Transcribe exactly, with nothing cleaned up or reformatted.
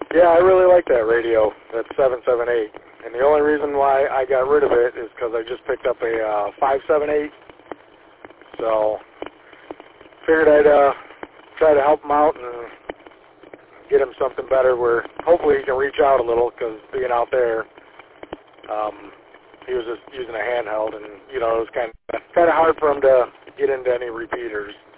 Yeah, I really like that radio, that seven seven eight. And the only reason why I got rid of it is because I just picked up a uh, five seven eight. So figured I'd uh, try to help him out and get him something better where hopefully he can reach out a little, because being out there, um, he was just using a handheld, and, you know, it was kind of, kind of hard for him to get into any repeaters.